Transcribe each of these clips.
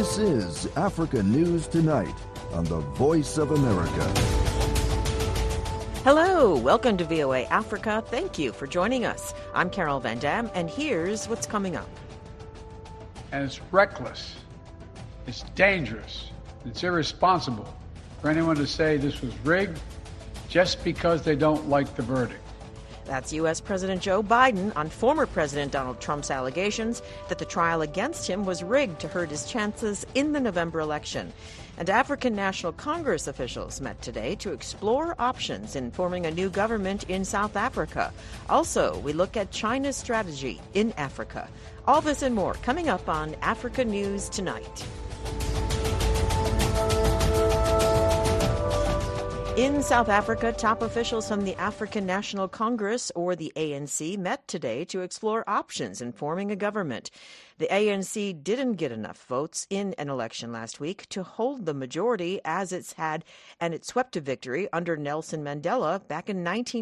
This is Africa News Tonight on the Voice of America. Hello, welcome to VOA Africa. Thank you for joining us. I'm Carol Van Dam, and here's what's coming up. And it's reckless, it's dangerous, it's irresponsible for anyone to say this was rigged just because they don't like the verdict. That's U.S. President Joe Biden on former President Donald Trump's allegations that the trial against him was rigged to hurt his chances in the November election. And African National Congress officials met today to explore options in forming a new government in South Africa. Also, we look at China's strategy in Africa. All this and more coming up on Africa News Tonight. In South Africa, top officials from the African National Congress, or the ANC, met today to explore options in forming a government. The ANC didn't get enough votes in an election last week to hold the majority as it's had, and it swept to victory under Nelson Mandela back in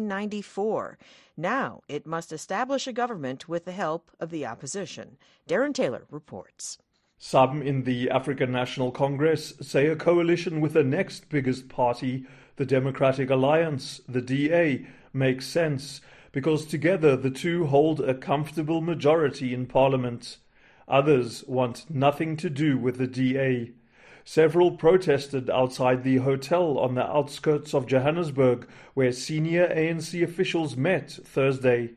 1994. Now it must establish a government with the help of the opposition. Darren Taylor reports. Some in the African National Congress say a coalition with the next biggest party, the Democratic Alliance, the DA, makes sense because together the two hold a comfortable majority in Parliament. Others want nothing to do with the DA. Several protested outside the hotel on the outskirts of Johannesburg, where senior ANC officials met Thursday.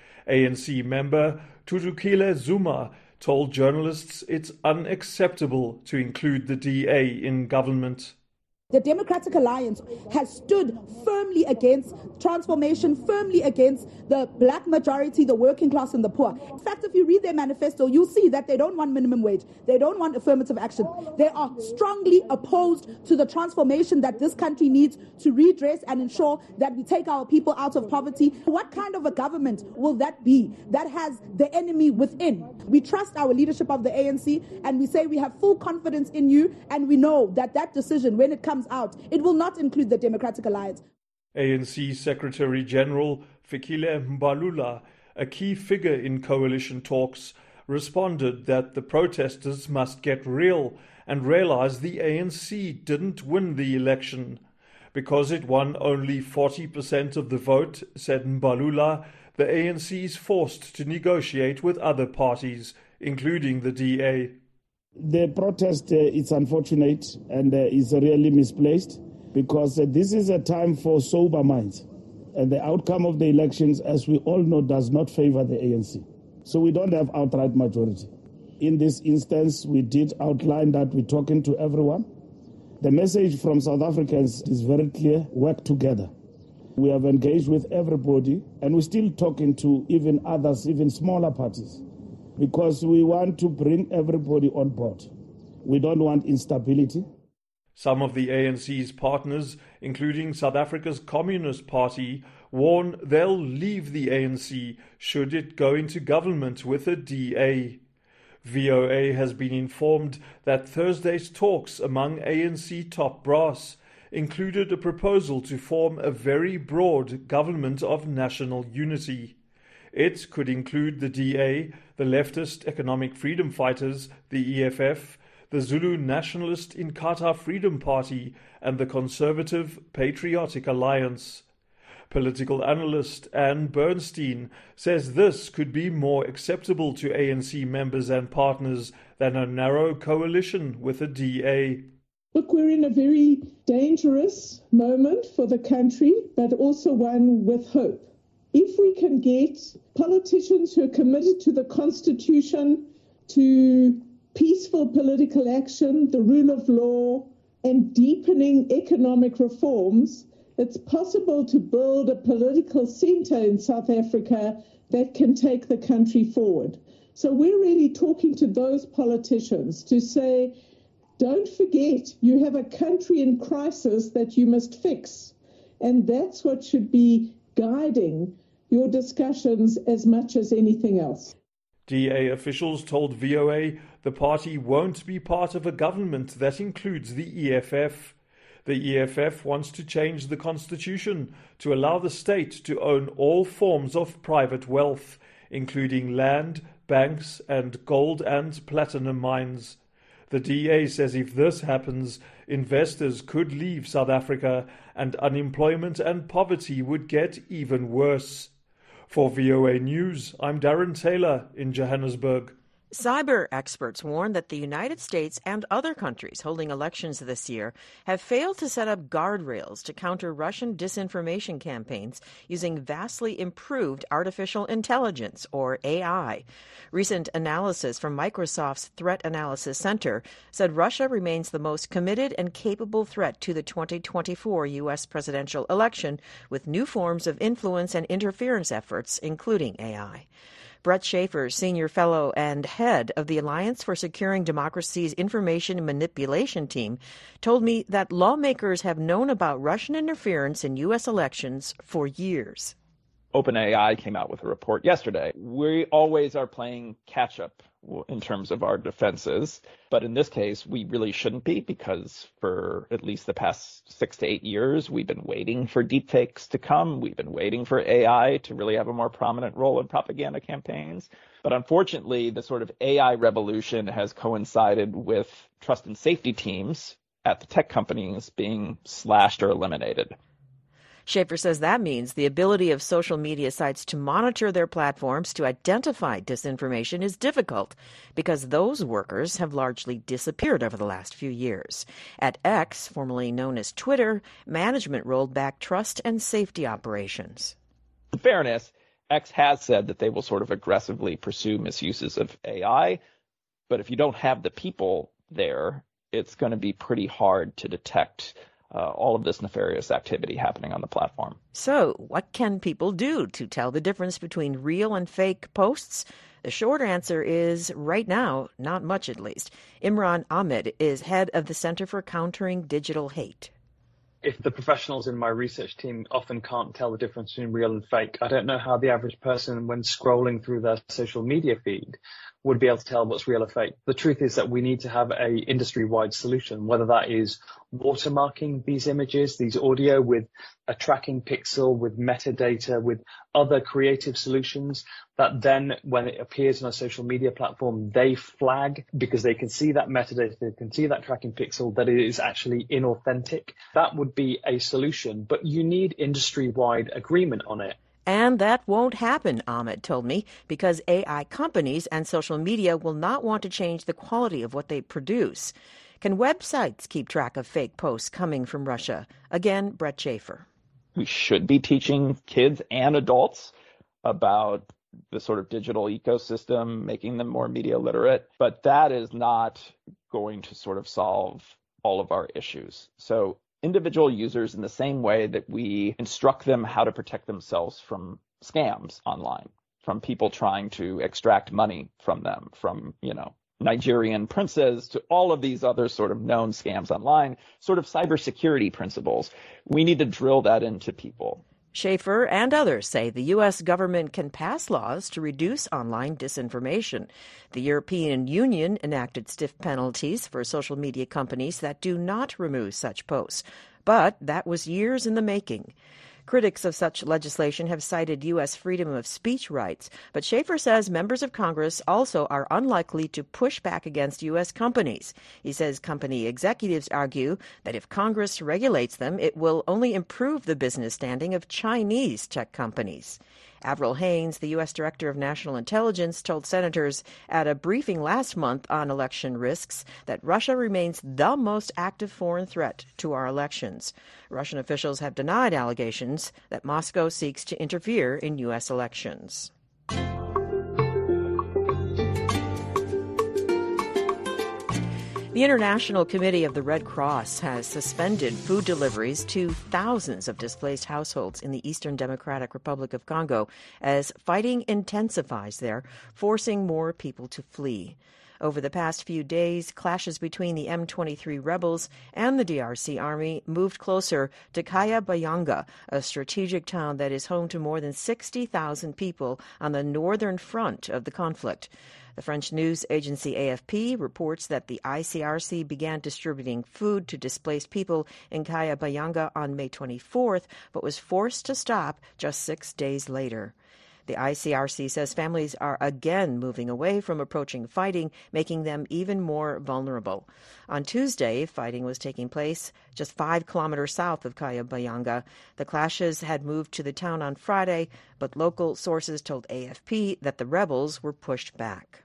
ANC member Thuthukile Zuma told journalists it's unacceptable to include the DA in government. The Democratic Alliance has stood firmly against transformation, firmly against the black majority, the working class and the poor. In fact, if you read their manifesto, you'll see that they don't want minimum wage. They don't want affirmative action. They are strongly opposed to the transformation that this country needs to redress and ensure that we take our people out of poverty. What kind of a government will that be that has the enemy within? We trust our leadership of the ANC and we say we have full confidence in you, and we know that that decision, when it comes out, it will not include the Democratic Alliance. ANC Secretary General Fikile Mbalula, a key figure in coalition talks, responded that the protesters must get real and realize the ANC didn't win the election. Because it won only 40% of the vote, said Mbalula, the ANC is forced to negotiate with other parties, including the DA. The protest is unfortunate and is really misplaced because this is a time for sober minds. And the outcome of the elections, as we all know, does not favor the ANC. So we don't have outright majority. In this instance, we did outline that we're talking to everyone. The message from South Africans is very clear: work together. We have engaged with everybody, and we're still talking to even others, even smaller parties, because we want to bring everybody on board. We don't want instability. Some of the ANC's partners, including South Africa's Communist Party, warn they'll leave the ANC should it go into government with a DA. VOA has been informed that Thursday's talks among ANC top brass included a proposal to form a very broad government of national unity. It could include the DA, the leftist Economic Freedom Fighters, the EFF, the Zulu Nationalist Inkatha Freedom Party, and the Conservative Patriotic Alliance. Political analyst Anne Bernstein says this could be more acceptable to ANC members and partners than a narrow coalition with a DA. Look, we're in a very dangerous moment for the country, but also one with hope. If we can get politicians who are committed to the Constitution, to peaceful political action, the rule of law, and deepening economic reforms, it's possible to build a political centre in South Africa that can take the country forward. So we're really talking to those politicians to say, don't forget, you have a country in crisis that you must fix. And that's what should be guiding your discussions as much as anything else. DA officials told VOA the party won't be part of a government that includes the EFF. The EFF wants to change the constitution to allow the state to own all forms of private wealth, including land, banks, and gold and platinum mines. The DA says if this happens, investors could leave South Africa and unemployment and poverty would get even worse. For VOA News, I'm Darren Taylor in Johannesburg. Cyber experts warn that the United States and other countries holding elections this year have failed to set up guardrails to counter Russian disinformation campaigns using vastly improved artificial intelligence, or AI. Recent analysis from Microsoft's Threat Analysis Center said Russia remains the most committed and capable threat to the 2024 U.S. presidential election, with new forms of influence and interference efforts, including AI. Brett Schaefer, senior fellow and head of the Alliance for Securing Democracy's Information Manipulation Team, told me that lawmakers have known about Russian interference in U.S. elections for years. OpenAI came out with a report yesterday. We always are playing catch-up in terms of our defenses. But in this case, we really shouldn't be, because for at least the past 6 to 8 years, we've been waiting for deepfakes to come. We've been waiting for AI to really have a more prominent role in propaganda campaigns. But unfortunately, the sort of AI revolution has coincided with trust and safety teams at the tech companies being slashed or eliminated. Schaefer says that means the ability of social media sites to monitor their platforms to identify disinformation is difficult because those workers have largely disappeared over the last few years. At X, formerly known as Twitter, management rolled back trust and safety operations. In fairness, X has said that they will sort of aggressively pursue misuses of AI, but if you don't have the people there, it's going to be pretty hard to detect all of this nefarious activity happening on the platform. So what can people do to tell the difference between real and fake posts? The short answer is, right now, not much at least. Imran Ahmed is head of the Center for Countering Digital Hate. If the professionals in my research team often can't tell the difference between real and fake, I don't know how the average person, when scrolling through their social media feed, would be able to tell what's real or fake. The truth is that we need to have a industry-wide solution, whether that is watermarking these images, these audio, with a tracking pixel, with metadata, with other creative solutions that then, when it appears on a social media platform, they flag because they can see that metadata, they can see that tracking pixel, that it is actually inauthentic. That would be a solution, but you need industry-wide agreement on it. And that won't happen, Ahmed told me, because AI companies and social media will not want to change the quality of what they produce. Can websites keep track of fake posts coming from Russia? Again, Brett Schaefer. We should be teaching kids and adults about the sort of digital ecosystem, making them more media literate, but that is not going to sort of solve all of our issues. So individual users, in the same way that we instruct them how to protect themselves from scams online, from people trying to extract money from them, from, Nigerian princes to all of these other sort of known scams online, sort of cybersecurity principles. We need to drill that into people. Schaefer and others say the U.S. government can pass laws to reduce online disinformation. The European Union enacted stiff penalties for social media companies that do not remove such posts. But that was years in the making. Critics of such legislation have cited U.S. freedom of speech rights, but Schaefer says members of Congress also are unlikely to push back against U.S. companies. He says company executives argue that if Congress regulates them, it will only improve the business standing of Chinese tech companies. Avril Haines, the U.S. Director of National Intelligence, told senators at a briefing last month on election risks that Russia remains the most active foreign threat to our elections. Russian officials have denied allegations that Moscow seeks to interfere in U.S. elections. The International Committee of the Red Cross has suspended food deliveries to thousands of displaced households in the Eastern Democratic Republic of Congo as fighting intensifies there, forcing more people to flee. Over the past few days, clashes between the M23 rebels and the DRC army moved closer to Kanyabayonga, a strategic town that is home to more than 60,000 people on the northern front of the conflict. The French news agency AFP reports that the ICRC began distributing food to displaced people in Kanyabayonga on May 24th, but was forced to stop just 6 days later. The ICRC says families are again moving away from approaching fighting, making them even more vulnerable. On Tuesday, fighting was taking place just 5 kilometers south of Kayabayanga. The clashes had moved to the town on Friday, but local sources told AFP that the rebels were pushed back.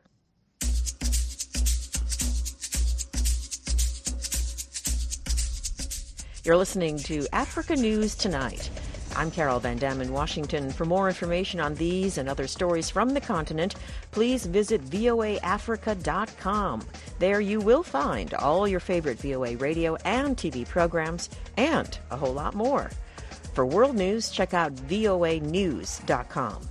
You're listening to Africa News Tonight. I'm Carol Van Dam in Washington. For more information on these and other stories from the continent, please visit voaafrica.com. There you will find all your favorite VOA radio and TV programs and a whole lot more. For world news, check out voanews.com.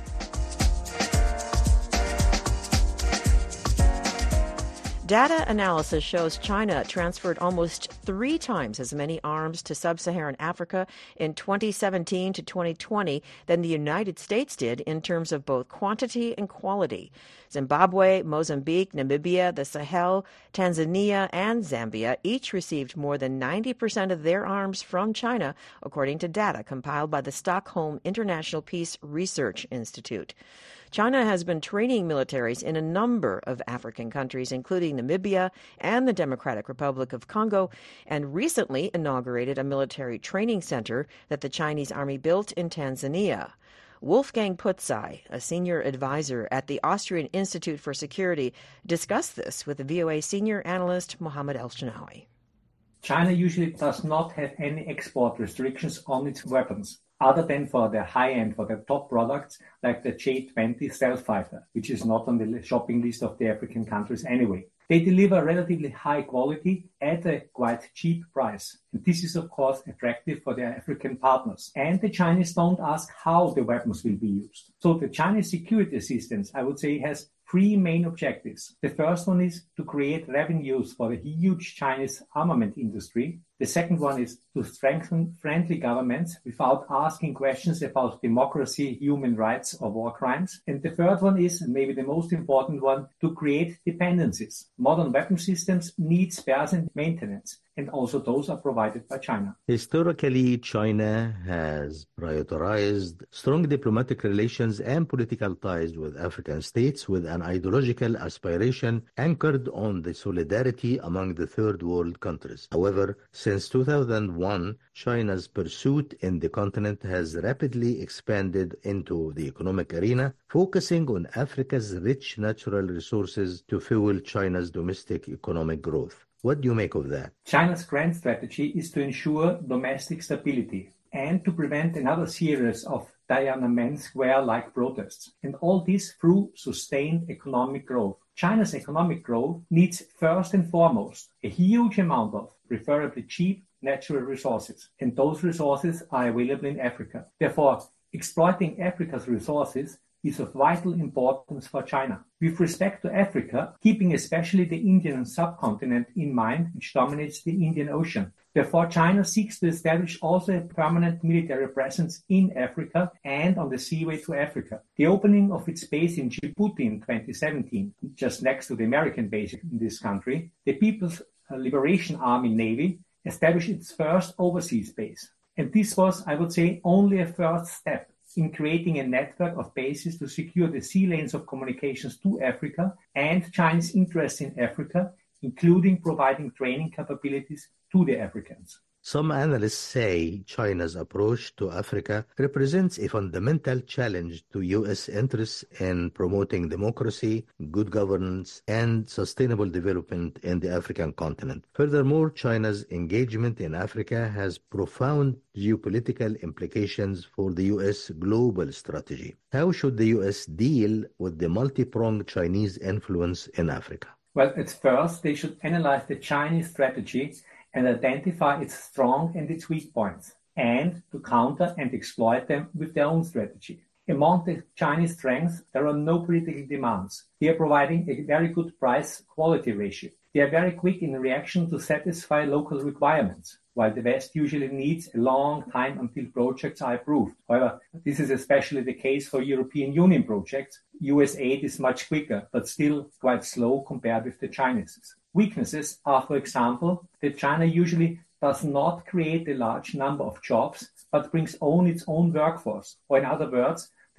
Data analysis shows China transferred almost 3 times as many arms to sub-Saharan Africa in 2017 to 2020 than the United States did in terms of both quantity and quality. Zimbabwe, Mozambique, Namibia, the Sahel, Tanzania, and Zambia each received more than 90% of their arms from China, according to data compiled by the Stockholm International Peace Research Institute. China has been training militaries in a number of African countries, including Namibia and the Democratic Republic of Congo, and recently inaugurated a military training center that the Chinese Army built in Tanzania. Wolfgang Putzai, a senior advisor at the Austrian Institute for Security, discussed this with the VOA senior analyst Mohammed El-Shinawi. China usually does not have any export restrictions on its weapons, other than for the high-end, for the top products like the J-20 stealth fighter, which is not on the shopping list of the African countries anyway. They deliver relatively high quality at a quite cheap price. And this is, of course, attractive for their African partners. And the Chinese don't ask how the weapons will be used. So the Chinese security assistance, I would say, has 3 main objectives. The first one is to create revenues for the huge Chinese armament industry. The second one is to strengthen friendly governments without asking questions about democracy, human rights, or war crimes. And the third one is, and maybe the most important one, to create dependencies. Modern weapon systems need spares and maintenance, and also those are provided by China. Historically, China has prioritized strong diplomatic relations and political ties with African states with an ideological aspiration anchored on the solidarity among the third world countries. However, since 2001, China's pursuit in the continent has rapidly expanded into the economic arena, focusing on Africa's rich natural resources to fuel China's domestic economic growth. What do you make of that? China's grand strategy is to ensure domestic stability and to prevent another series of Tiananmen Square-like protests, and all this through sustained economic growth. China's economic growth needs first and foremost a huge amount of preferably cheap natural resources, and those resources are available in Africa. Therefore, exploiting Africa's resources is of vital importance for China. With respect to Africa, keeping especially the Indian subcontinent in mind, which dominates the Indian Ocean. Therefore, China seeks to establish also a permanent military presence in Africa and on the seaway to Africa. The opening of its base in Djibouti in 2017, just next to the American base in this country, the People's Liberation Army Navy established its first overseas base. And this was, I would say, only a first step in creating a network of bases to secure the sea lanes of communications to Africa and Chinese interests in Africa, including providing training capabilities to the Africans. Some analysts say China's approach to Africa represents a fundamental challenge to U.S. interests in promoting democracy, good governance, and sustainable development in the African continent. Furthermore, China's engagement in Africa has profound geopolitical implications for the U.S. global strategy. How should the U.S. deal with the multi-pronged Chinese influence in Africa? Well, at first, they should analyze the Chinese strategy and identify its strong and its weak points, and to counter and exploit them with their own strategy. Among the Chinese strengths, there are no political demands. They are providing a very good price-quality ratio. They are very quick in reaction to satisfy local requirements, while the West usually needs a long time until projects are approved. However, this is especially the case for European Union projects. US aid is much quicker, but still quite slow compared with the Chinese. Weaknesses are, for example, that China usually does not create a large number of jobs, but brings its own workforce. Or in other words, the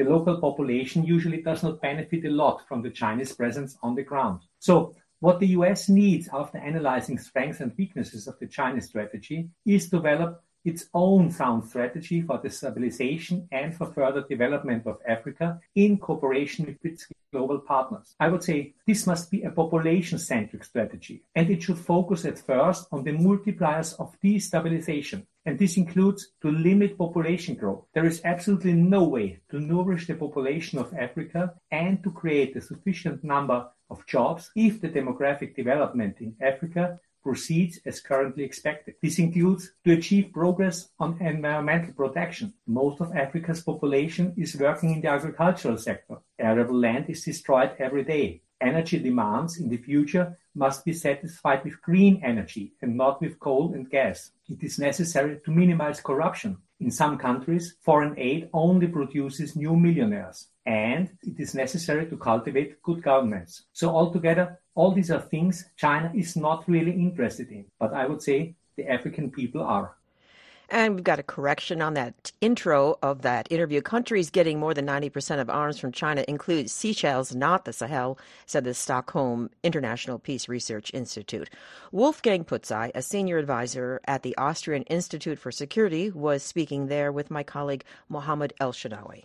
the local population usually does not benefit a lot from the Chinese presence on the ground. So what the US needs after analyzing strengths and weaknesses of the Chinese strategy is to develop its own sound strategy for the stabilization and for further development of Africa in cooperation with its global partners. I would say this must be a population-centric strategy, and it should focus at first on the multipliers of destabilization. And this includes to limit population growth. There is absolutely no way to nourish the population of Africa and to create a sufficient number of jobs if the demographic development in Africa proceeds as currently expected. This includes to achieve progress on environmental protection. Most of Africa's population is working in the agricultural sector. Arable land is destroyed every day. Energy demands in the future must be satisfied with green energy and not with coal and gas. It is necessary to minimize corruption. In some countries, foreign aid only produces new millionaires, and it is necessary to cultivate good governments. So altogether, all these are things China is not really interested in, but I would say the African people are. And we've got a correction on that intro of that interview. Countries getting more than 90% of arms from China include Seychelles, not the Sahel, said the Stockholm International Peace Research Institute. Wolfgang Putzai, a senior advisor at the Austrian Institute for Security, was speaking there with my colleague Mohammed El-Shanawi.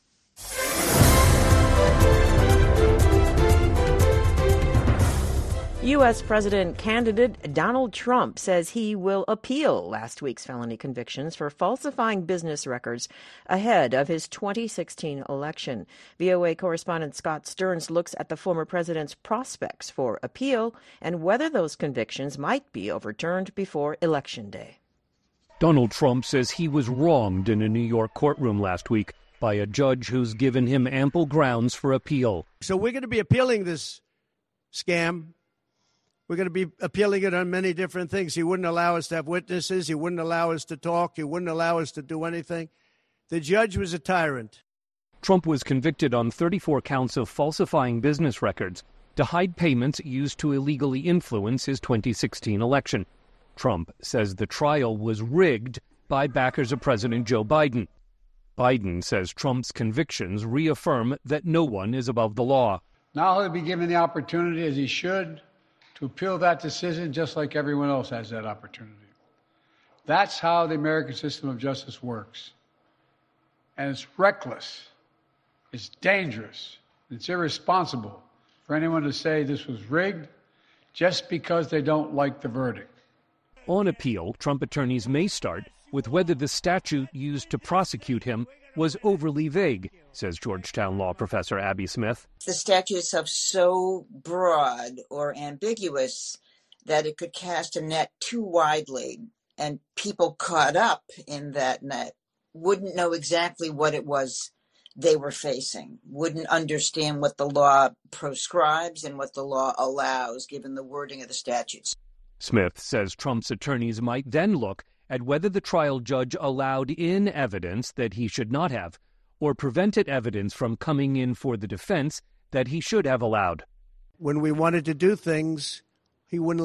U.S. President candidate Donald Trump says he will appeal last week's felony convictions for falsifying business records ahead of his 2016 election. VOA correspondent Scott Stearns looks at the former president's prospects for appeal and whether those convictions might be overturned before Election Day. Donald Trump says he was wronged in a New York courtroom last week by a judge who's given him ample grounds for appeal. So we're going to be appealing this scam. We're going to be appealing it on many different things. He wouldn't allow us to have witnesses. He wouldn't allow us to talk. He wouldn't allow us to do anything. The judge was a tyrant. Trump was convicted on 34 counts of falsifying business records to hide payments used to illegally influence his 2016 election. Trump says the trial was rigged by backers of President Joe Biden. Biden says Trump's convictions reaffirm that no one is above the law. Now he'll be given the opportunity, as he should, to appeal that decision just like everyone else has that opportunity. That's how the American system of justice works. And it's reckless, it's dangerous, it's irresponsible for anyone to say this was rigged just because they don't like the verdict. On appeal, Trump attorneys may start with whether the statute used to prosecute him was overly vague, says Georgetown law professor Abby Smith. The statute itself so broad or ambiguous that it could cast a net too widely, and people caught up in that net wouldn't know exactly what it was they were facing, wouldn't understand what the law proscribes and what the law allows, given the wording of the statutes. Smith says Trump's attorneys might then look at whether the trial judge allowed in evidence that he should not have, or prevented evidence from coming in for the defense that he should have allowed. When we wanted to do things, he wouldn't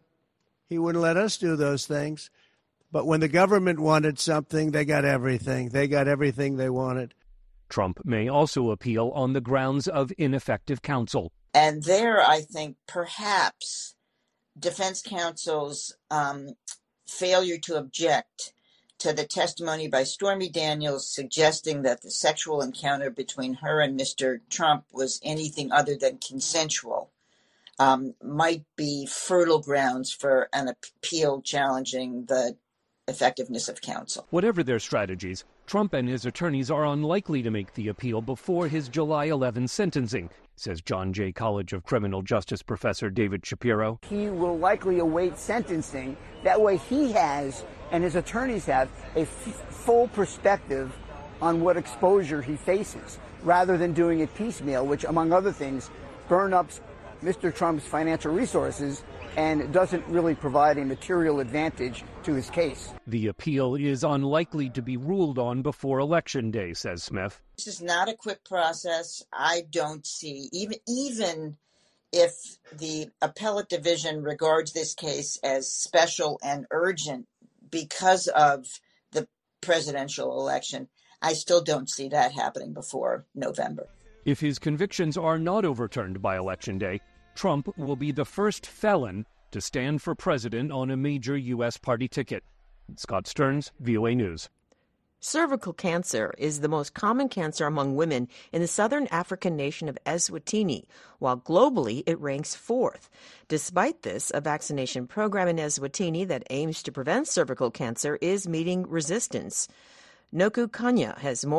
let us do those things. But when the government wanted something, they got everything. They got everything they wanted. Trump may also appeal on the grounds of ineffective counsel. And there, I think, perhaps defense counsel's failure to object to the testimony by Stormy Daniels suggesting that the sexual encounter between her and Mr. Trump was anything other than consensual might be fertile grounds for an appeal challenging the effectiveness of counsel. Whatever their strategies, Trump and his attorneys are unlikely to make the appeal before his July 11 sentencing, says John Jay College of Criminal Justice professor David Shapiro. He will likely await sentencing. That way he has, and his attorneys have, a full perspective on what exposure he faces, rather than doing it piecemeal, which, among other things, burn up Mr. Trump's financial resources and doesn't really provide a material advantage to his case. The appeal is unlikely to be ruled on before Election Day, says Smith. This is not a quick process. I don't see, even if the appellate division regards this case as special and urgent because of the presidential election, I still don't see that happening before November. If his convictions are not overturned by Election Day, Trump will be the first felon to stand for president on a major U.S. party ticket. Scott Stearns, VOA News. Cervical cancer is the most common cancer among women in the southern African nation of Eswatini, while globally it ranks 4th. Despite this, a vaccination program in Eswatini that aims to prevent cervical cancer is meeting resistance. Noku Kanya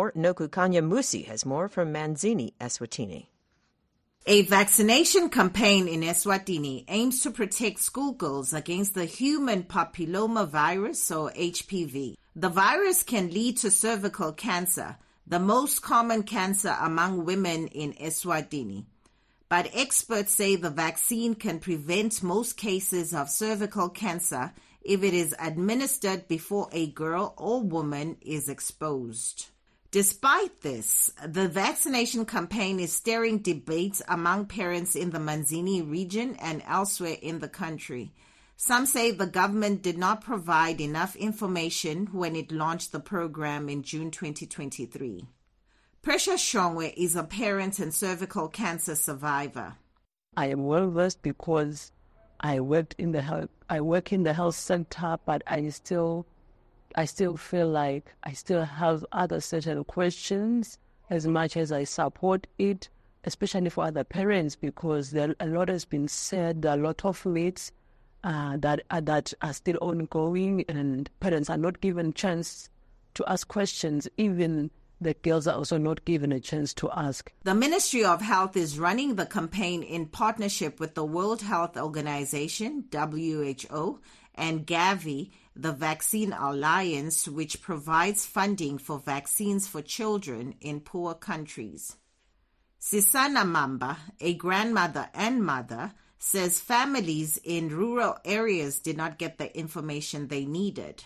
Musi has more from Manzini, Eswatini. A vaccination campaign in Eswatini aims to protect schoolgirls against the human papillomavirus, or HPV. The virus can lead to cervical cancer, the most common cancer among women in Eswatini. But experts say the vaccine can prevent most cases of cervical cancer if it is administered before a girl or woman is exposed. Despite this, the vaccination campaign is stirring debates among parents in the Manzini region and elsewhere in the country. Some say the government did not provide enough information when it launched the program in June 2023. Precious Shongwe is a parent and cervical cancer survivor. I am well versed because I work in the health center, but I still feel like I still have other certain questions as much as I support it, especially for other parents, because a lot has been said, a lot of myths that are still ongoing, and parents are not given a chance to ask questions. Even the girls are also not given a chance to ask. The Ministry of Health is running the campaign in partnership with the World Health Organization, WHO, and Gavi, the Vaccine Alliance, which provides funding for vaccines for children in poor countries. Sisana Mamba, a grandmother and mother, says families in rural areas did not get the information they needed.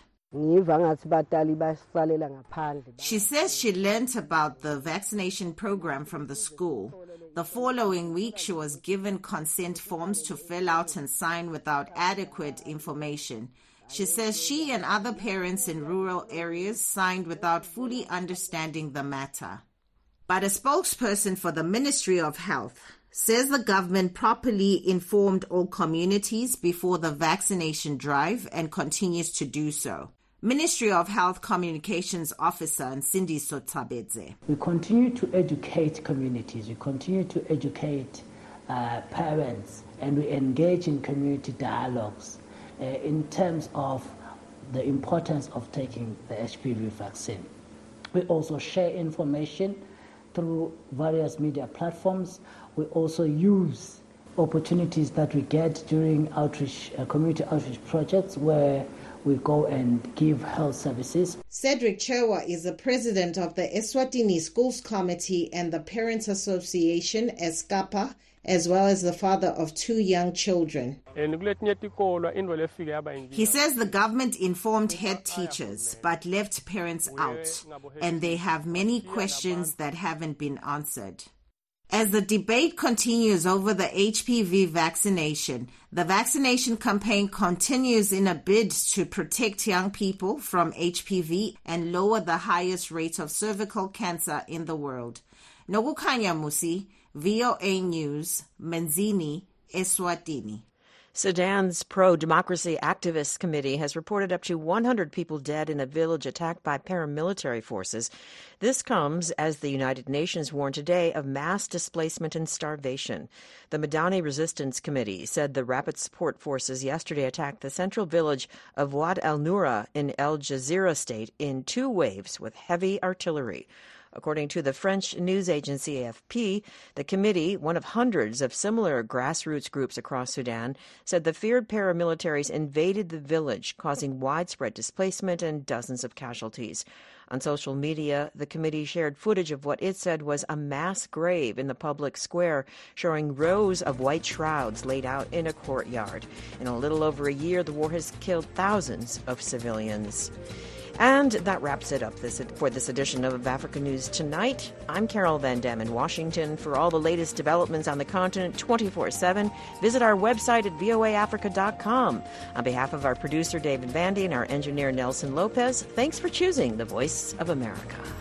She says she learned about the vaccination program from the school. The following week, she was given consent forms to fill out and sign without adequate information. She says she and other parents in rural areas signed without fully understanding the matter. But a spokesperson for the Ministry of Health says the government properly informed all communities before the vaccination drive and continues to do so. Ministry of Health Communications Officer Nsindiso Tsabedze. We continue to educate communities, we continue to educate parents, and we engage in community dialogues in terms of the importance of taking the HPV vaccine. We also share information through various media platforms. We also use opportunities that we get during outreach, community outreach projects where we go and give health services. Cedric Chewa is the president of the Eswatini Schools Committee and the Parents Association, ESCAPA, as well as the father of 2 young children. He says the government informed head teachers but left parents out, and they have many questions that haven't been answered. As the debate continues over the HPV vaccination, the vaccination campaign continues in a bid to protect young people from HPV and lower the highest rate of cervical cancer in the world. Nogukanya Musi, VOA News, Manzini, Eswatini. Sudan's pro-democracy activist committee has reported up to 100 people dead in a village attacked by paramilitary forces. This comes as the United Nations warned today of mass displacement and starvation. The Madani Resistance Committee said the rapid support forces yesterday attacked the central village of Wad al-Nura in El Jazeera state in 2 waves with heavy artillery. According to the French news agency AFP, the committee, one of hundreds of similar grassroots groups across Sudan, said the feared paramilitaries invaded the village, causing widespread displacement and dozens of casualties. On social media, the committee shared footage of what it said was a mass grave in the public square, showing rows of white shrouds laid out in a courtyard. In a little over a year, the war has killed thousands of civilians. And that wraps it up for this edition of Africa News Tonight. I'm Carol Van Dam in Washington. For all the latest developments on the continent 24/7, visit our website at voaafrica.com. On behalf of our producer David Vandy and our engineer Nelson Lopez, thanks for choosing the Voice of America.